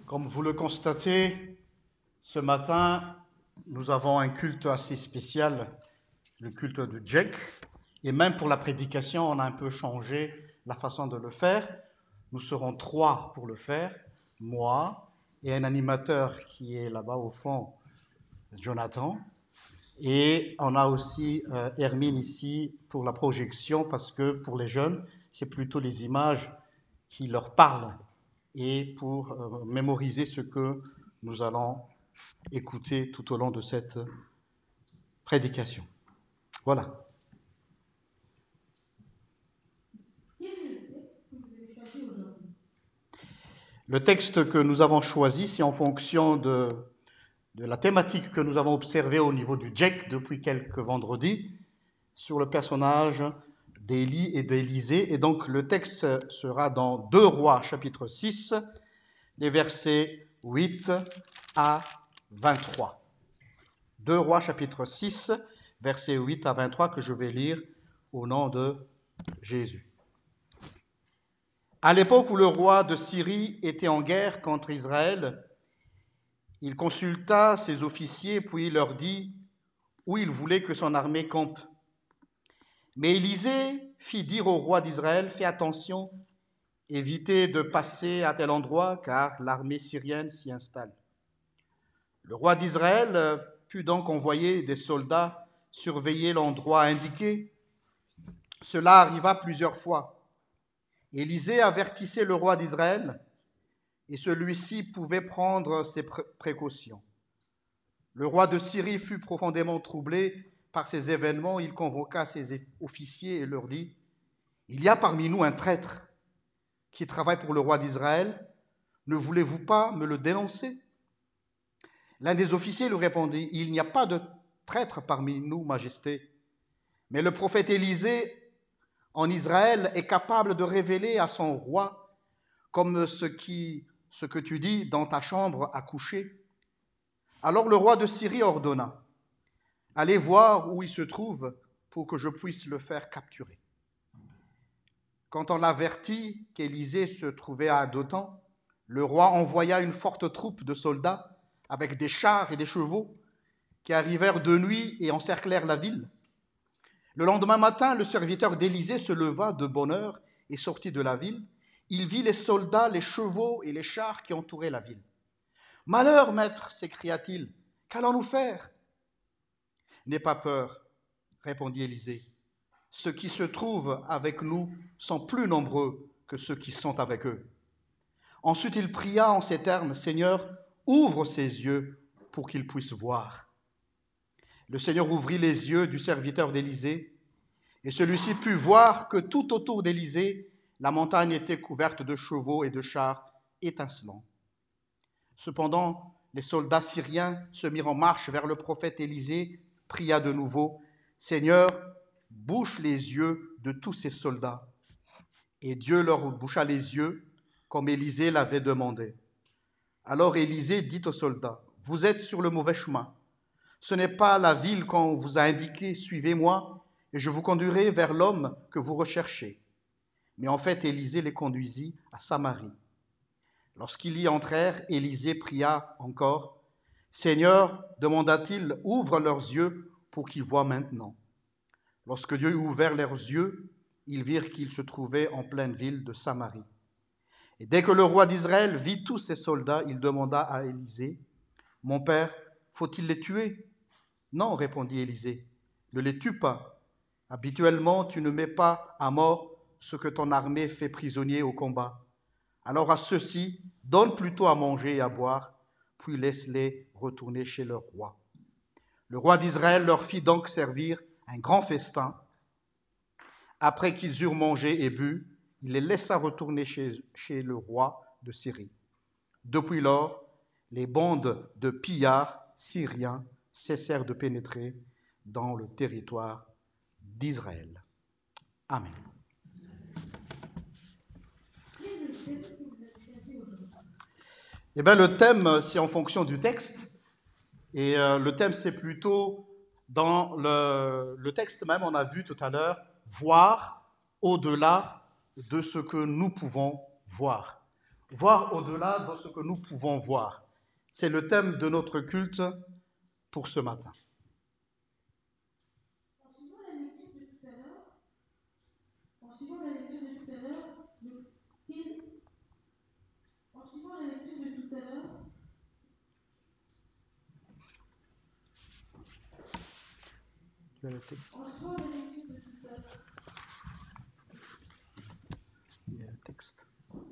Comme vous le constatez, ce matin, nous avons un culte assez spécial, le culte de Jack. Et même pour la prédication, on a un peu changé la façon de le faire. Nous serons trois pour le faire, moi et un animateur qui est là-bas au fond, Jonathan. Et on a aussi Hermine ici pour la projection, parce que pour les jeunes, c'est plutôt les images qui leur parlent et pour mémoriser ce que nous allons écouter tout au long de cette prédication. Voilà. Le texte que nous avons choisi, c'est en fonction de la thématique que nous avons observée au niveau du Jack depuis quelques vendredis sur le personnage d'Élie et d'Élisée. Et donc le texte sera dans 2 Rois chapitre 6, les versets 8 à 23. 2 Rois chapitre 6, versets 8 à 23 que je vais lire au nom de Jésus. À l'époque où le roi de Syrie était en guerre contre Israël, il consulta ses officiers, puis il leur dit où il voulait que son armée campe. Mais Élisée fit dire au roi d'Israël, fais attention, évitez de passer à tel endroit, car l'armée syrienne s'y installe. Le roi d'Israël put donc envoyer des soldats surveiller l'endroit indiqué. Cela arriva plusieurs fois. Élisée avertissait le roi d'Israël, et celui-ci pouvait prendre ses précautions. Le roi de Syrie fut profondément troublé par ces événements. Il convoqua ses officiers et leur dit, il y a parmi nous un traître qui travaille pour le roi d'Israël. Ne voulez-vous pas me le dénoncer? L'un des officiers lui répondit, il n'y a pas de traître parmi nous, Majesté, mais le prophète Élisée en Israël est capable de révéler à son roi comme ce que tu dis dans ta chambre à coucher. Alors le roi de Syrie ordonna, allez voir où il se trouve pour que je puisse le faire capturer. Quand on l'avertit qu'Élisée se trouvait à Dothan, le roi envoya une forte troupe de soldats avec des chars et des chevaux qui arrivèrent de nuit et encerclèrent la ville. Le lendemain matin, le serviteur d'Élisée se leva de bonne heure et sortit de la ville. Il vit les soldats, les chevaux et les chars qui entouraient la ville. Malheur, maître, s'écria-t-il, qu'allons-nous faire? N'aie pas peur, répondit Élisée. Ceux qui se trouvent avec nous sont plus nombreux que ceux qui sont avec eux. Ensuite, il pria en ces termes, Seigneur, ouvre ses yeux pour qu'il puisse voir. Le Seigneur ouvrit les yeux du serviteur d'Élisée, et celui-ci put voir que tout autour d'Élisée, la montagne était couverte de chevaux et de chars étincelants. Cependant, les soldats syriens se mirent en marche vers le prophète Élisée, pria de nouveau, Seigneur, bouche les yeux de tous ces soldats. Et Dieu leur boucha les yeux, comme Élisée l'avait demandé. Alors Élisée dit aux soldats, vous êtes sur le mauvais chemin. Ce n'est pas la ville qu'on vous a indiquée, suivez-moi, et je vous conduirai vers l'homme que vous recherchez. Mais en fait, Élisée les conduisit à Samarie. Lorsqu'ils y entrèrent, Élisée pria encore. Seigneur, demanda-t-il, ouvre leurs yeux pour qu'ils voient maintenant. Lorsque Dieu eut ouvert leurs yeux, ils virent qu'ils se trouvaient en pleine ville de Samarie. Et dès que le roi d'Israël vit tous ces soldats, il demanda à Élisée, mon père, faut-il les tuer? Non, répondit Élisée, ne les tue pas. Habituellement, tu ne mets pas à mort ce que ton armée fait prisonnier au combat. Alors à ceux-ci, donne plutôt à manger et à boire, puis laisse-les retourner chez leur roi. Le roi d'Israël leur fit donc servir un grand festin. Après qu'ils eurent mangé et bu, il les laissa retourner chez le roi de Syrie. Depuis lors, les bandes de pillards syriens cessèrent de pénétrer dans le territoire d'Israël. Amen. Eh bien, le thème, c'est en fonction du texte. Et le thème, c'est plutôt dans le texte même, on a vu tout à l'heure, voir au-delà de ce que nous pouvons voir. voir au-delà de ce que nous pouvons voir. C'est le thème de notre culte pour ce matin. En suivant la lecture de tout à l'heure, en suivant la lecture de tout à l'heure, en suivant la lecture de tout à l'heure, il y a le texte.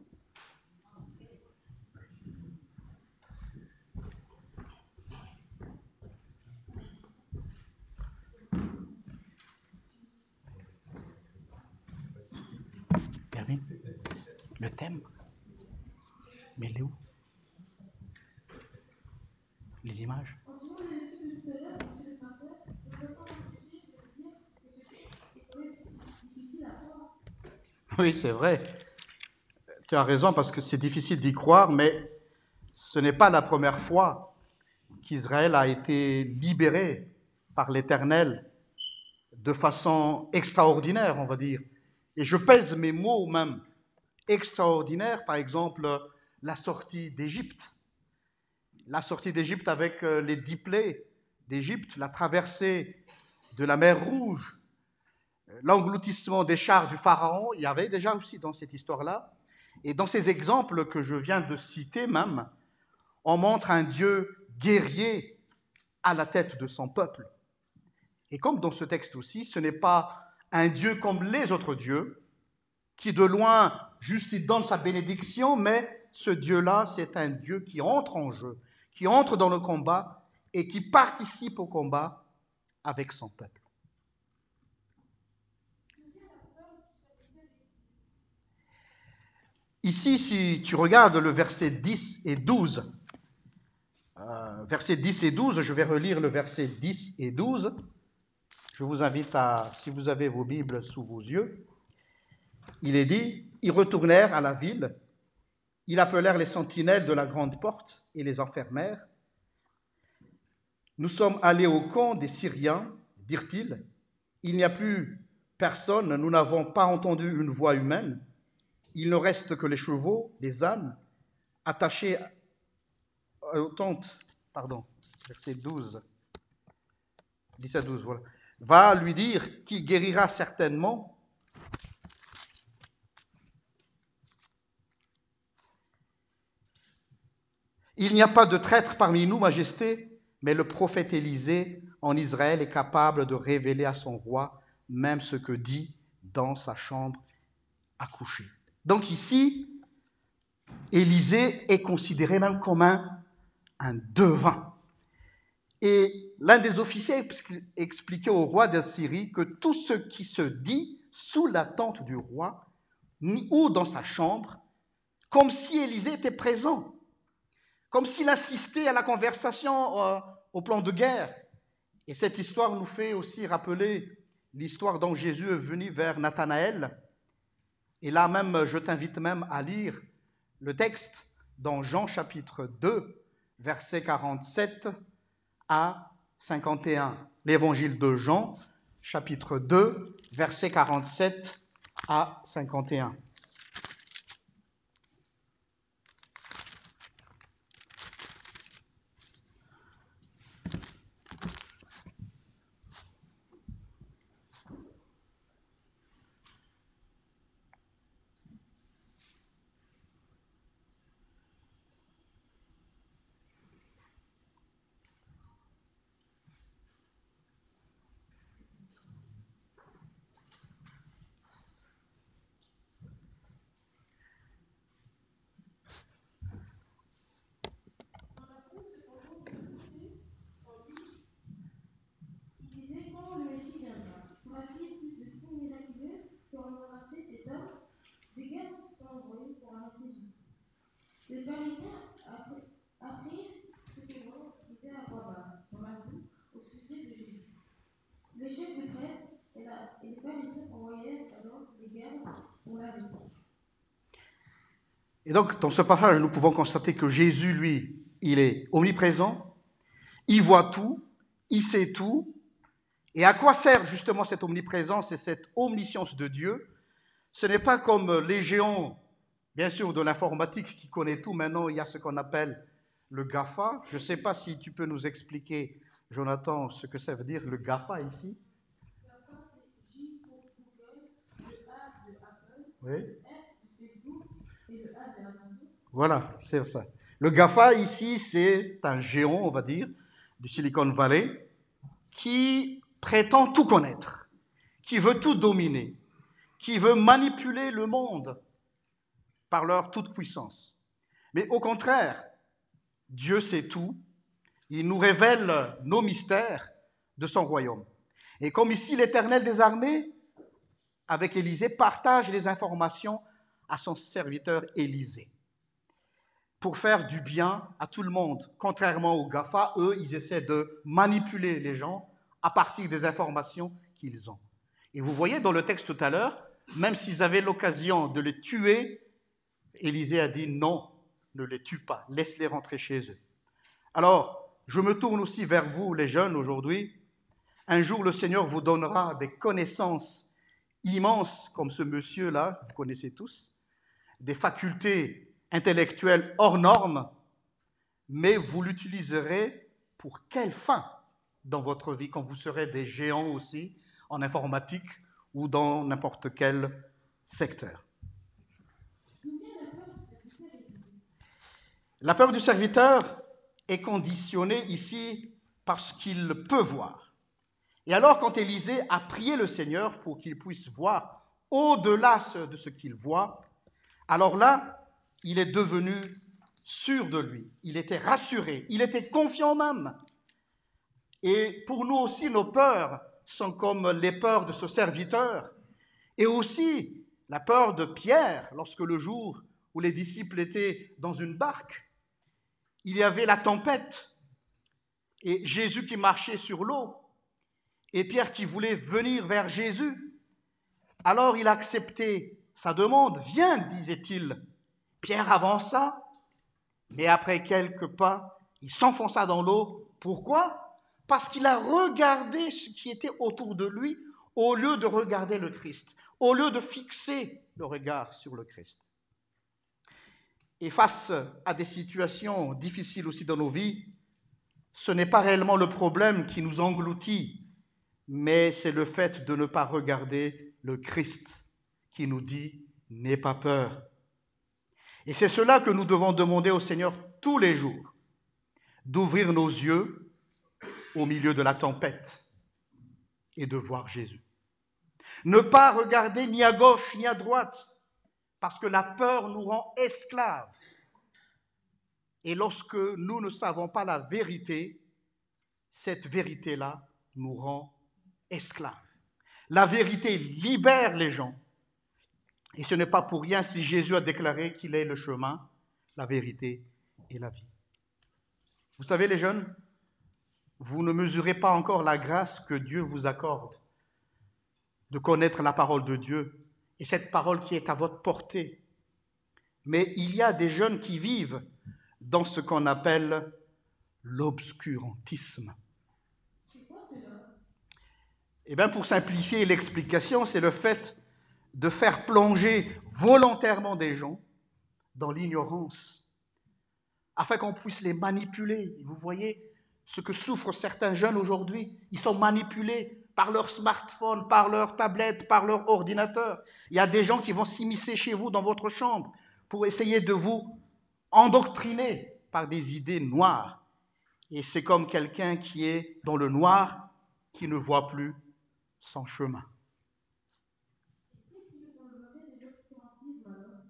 Permis le thème. Mais il est où? Les images. En suivant la lecture de tout à l'heure, monsieur le pasteur, ne peut pas m'empêcher de me dire que ce texte est quand même difficile à croire. Oui, c'est vrai. Tu as raison parce que c'est difficile d'y croire, mais ce n'est pas la première fois qu'Israël a été libéré par l'Éternel de façon extraordinaire, on va dire. Et je pèse mes mots même. Extraordinaire, par exemple, la sortie d'Égypte. La sortie d'Égypte avec les 10 plaies d'Égypte, la traversée de la mer Rouge, l'engloutissement des chars du Pharaon, il y avait déjà aussi dans cette histoire-là. Et dans ces exemples que je viens de citer même, on montre un Dieu guerrier à la tête de son peuple. Et comme dans ce texte aussi, ce n'est pas un Dieu comme les autres dieux, qui de loin juste il donne sa bénédiction, mais ce Dieu-là, c'est un Dieu qui entre en jeu, qui entre dans le combat et qui participe au combat avec son peuple. Ici, si tu regardes le verset 10 et 12, verset 10 et 12, je vais relire le verset 10 et 12. Je vous invite à, si vous avez vos Bibles sous vos yeux, il est dit, ils retournèrent à la ville, ils appelèrent les sentinelles de la grande porte et les enfermèrent. Nous sommes allés au camp des Syriens, dirent-ils, il n'y a plus personne, nous n'avons pas entendu une voix humaine, il ne reste que les chevaux, les ânes, attachés aux tentes, verset 12, 10 à 12, voilà, va lui dire qu'il guérira certainement. Il n'y a pas de traître parmi nous, Majesté, mais le prophète Élisée en Israël est capable de révéler à son roi même ce que dit dans sa chambre à coucher. Donc ici, Élisée est considéré même comme un devin. Et l'un des officiers expliquait au roi d'Assyrie que tout ce qui se dit sous la tente du roi ou dans sa chambre, comme si Élisée était présent, comme s'il assistait à la conversation au plan de guerre. Et cette histoire nous fait aussi rappeler l'histoire dont Jésus est venu vers Nathanaël. Et là même, je t'invite même à lire le texte dans Jean chapitre 2, versets 47 à 51. L'évangile de Jean, chapitre 2, versets 47 à 51. Il disait quand le Messie viendra, fera-t-il plus de signes miraculeux qu'en a fait cet homme? Des gardes sont envoyés pour arrêter Jésus. Les pharisiens apprirent ce que l'on disait à voix basse dans la foule au sujet de Jésus. Les chefs de prêtre et les pharisiens envoyèrent alors les gardes pour l'arrêter. Et donc, dans ce passage, nous pouvons constater que Jésus, lui, il est omniprésent, il voit tout, il sait tout. Et à quoi sert justement cette omniprésence et cette omniscience de Dieu? Ce n'est pas comme les géants bien sûr, de l'informatique qui connaît tout. Maintenant, il y a ce qu'on appelle le GAFA. Je ne sais pas si tu peux nous expliquer, Jonathan, ce que ça veut dire, le GAFA ici. GAFA, c'est J pour Google, le A de Apple, Oui. le F de Facebook et le A de Amazon. Voilà, c'est ça. Le GAFA ici, c'est un géant, on va dire, du Silicon Valley, qui prétend tout connaître, qui veut tout dominer, qui veut manipuler le monde par leur toute puissance. Mais au contraire, Dieu sait tout, il nous révèle nos mystères de son royaume. Et comme ici l'Éternel des armées, avec Élisée, partage les informations à son serviteur Élisée pour faire du bien à tout le monde. Contrairement aux GAFA, eux, ils essaient de manipuler les gens à partir des informations qu'ils ont. Et vous voyez dans le texte tout à l'heure, même s'ils avaient l'occasion de les tuer, Élisée a dit non, ne les tue pas, laisse-les rentrer chez eux. Alors, je me tourne aussi vers vous, les jeunes, aujourd'hui. Un jour, le Seigneur vous donnera des connaissances immenses, comme ce monsieur-là, vous connaissez tous, des facultés intellectuelles hors normes, mais vous l'utiliserez pour quelle fin dans votre vie quand vous serez des géants aussi en informatique ou dans n'importe quel secteur? D'où vient la peur du serviteur Élisée? La peur du serviteur est conditionnée ici parce qu'il peut voir. Et alors, quand Élisée a prié le Seigneur pour qu'il puisse voir au-delà de ce qu'il voit, alors là, il est devenu sûr de lui. Il était rassuré, il était confiant même. Et pour nous aussi, nos peurs sont comme les peurs de ce serviteur. Et aussi la peur de Pierre, lorsque le jour où les disciples étaient dans une barque, il y avait la tempête et Jésus qui marchait sur l'eau et Pierre qui voulait venir vers Jésus. Alors il acceptait sa demande. Viens, disait-il. Pierre avança, mais après quelques pas, il s'enfonça dans l'eau. Pourquoi? Parce qu'il a regardé ce qui était autour de lui au lieu de regarder le Christ, au lieu de fixer le regard sur le Christ. Et face à des situations difficiles aussi dans nos vies, ce n'est pas réellement le problème qui nous engloutit, mais c'est le fait de ne pas regarder le Christ qui nous dit « n'aie pas peur ». Et c'est cela que nous devons demander au Seigneur tous les jours, d'ouvrir nos yeux au milieu de la tempête et de voir Jésus. Ne pas regarder ni à gauche ni à droite, parce que la peur nous rend esclaves. Et lorsque nous ne savons pas la vérité, cette vérité-là nous rend esclaves. La vérité libère les gens. Et ce n'est pas pour rien si Jésus a déclaré qu'il est le chemin, la vérité et la vie. Vous savez, les jeunes, vous ne mesurez pas encore la grâce que Dieu vous accorde de connaître la parole de Dieu et cette parole qui est à votre portée. Mais il y a des jeunes qui vivent dans ce qu'on appelle l'obscurantisme. C'est quoi cela? Eh bien, pour simplifier l'explication, c'est le fait de faire plonger volontairement des gens dans l'ignorance, afin qu'on puisse les manipuler. Et vous voyez ce que souffrent certains jeunes aujourd'hui. Ils sont manipulés par leur smartphone, par leur tablette, par leur ordinateur. Il y a des gens qui vont s'immiscer chez vous dans votre chambre pour essayer de vous endoctriner par des idées noires. Et c'est comme quelqu'un qui est dans le noir, qui ne voit plus son chemin. Qu'est-ce qui nous enlèverait de l'obscurantisme alors?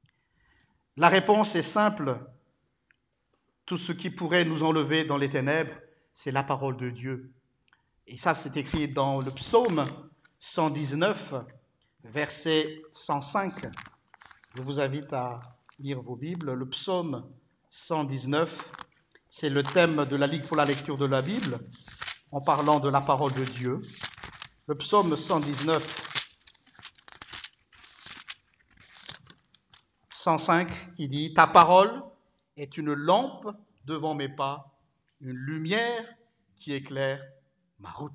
La réponse est simple. Tout ce qui pourrait nous enlever dans les ténèbres, c'est la parole de Dieu. Et ça, c'est écrit dans le psaume 119, verset 105. Je vous invite à lire vos Bibles. Le psaume 119, c'est le thème de la Ligue pour la lecture de la Bible, en parlant de la parole de Dieu. Le psaume 119, 105, qui dit « Ta parole est une lampe devant mes pas, une lumière qui éclaire ma route. »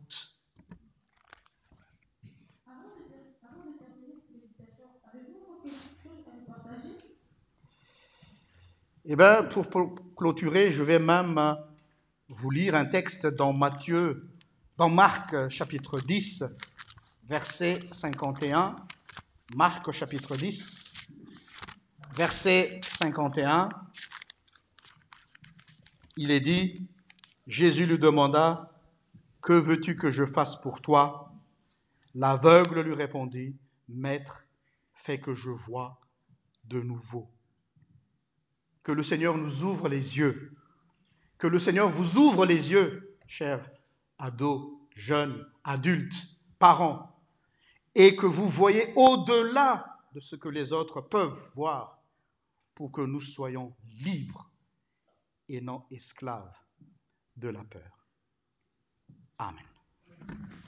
Avant de terminer cette méditation, avez-vous encore quelque chose à nous partager? Eh bien, pour clôturer, je vais même vous lire un texte dans Marc chapitre 10, verset 51. Marc chapitre 10, verset 51. Il est dit, Jésus lui demanda, « Que veux-tu que je fasse pour toi ?» L'aveugle lui répondit, « Maître, fais que je voie de nouveau. » Que le Seigneur nous ouvre les yeux. Que le Seigneur vous ouvre les yeux, chers ados, jeunes, adultes, parents, et que vous voyez au-delà de ce que les autres peuvent voir pour que nous soyons libres et non esclaves de la peur. Amen.